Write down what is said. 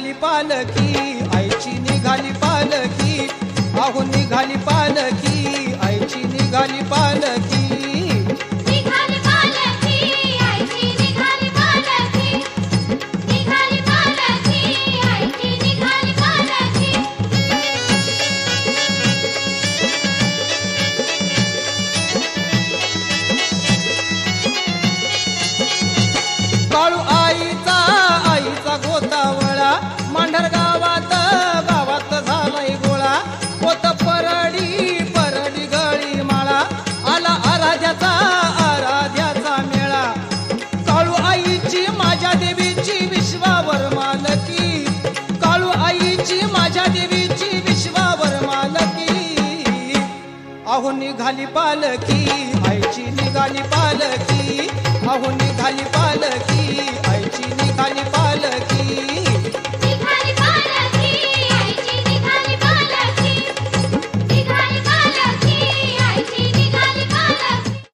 निघाली पालखी, आईची निघाली पालखी, अहो निघाली पालखी, आईची निघाली पालखी. निघाली पालखी, आईची निघाली पालखी, निघाली पालखी, आईची निघाली पालखी. काळू आईचा गोतावळा, मांढर गावात झालाय गोळा. होत परडी गळी माळा, आला आराध्याचा मेळा. काळू आईची माझ्या देवीची विश्वावर मालकी, काळू आईची माझ्या देवीची विश्वावर मालकी. अहो निघाली पालखी, आईची निघाली पालखी, अहो निघाली पालखी, आईची निघाली पालखी.